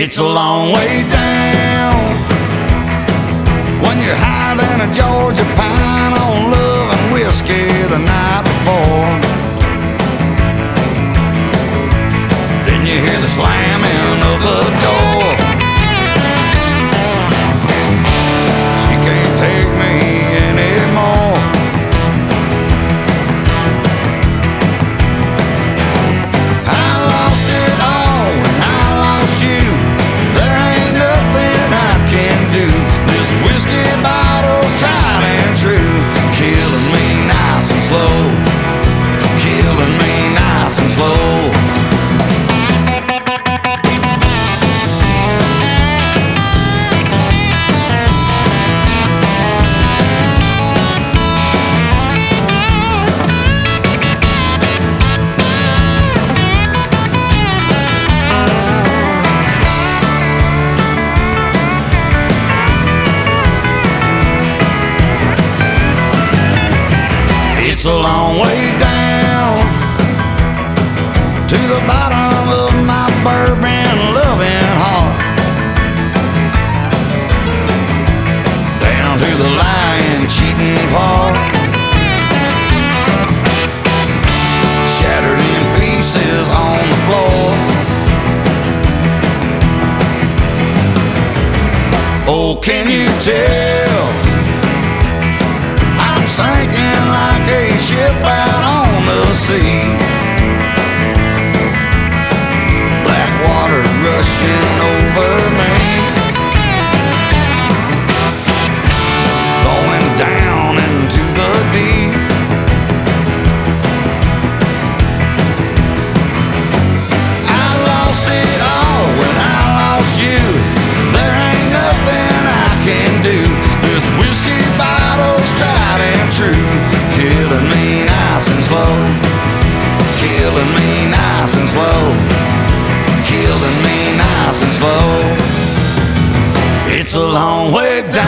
It's a long way down when you're higher than a Georgia pine on love and whiskey the night before. Then you hear the slamming of the door. She can't take me anymore. I lost it all when I lost you. There ain't nothing I can do. This whiskey bottle's tried and true, killing me nice and slow, killing me nice and slow. It's a long way down to the bottom of my bourbon loving heart, down to the lying, cheating part, shattered in pieces on the floor. Oh, can you tell I'm sinking like a ship out on the sea? Black water rushing over me, going down into the deep. I lost it all when I lost you. There ain't nothing I can do. This whiskey bottle's tried and true, killing me nice and slow, killing me nice and slow, killing me nice and slow. It's a long way down.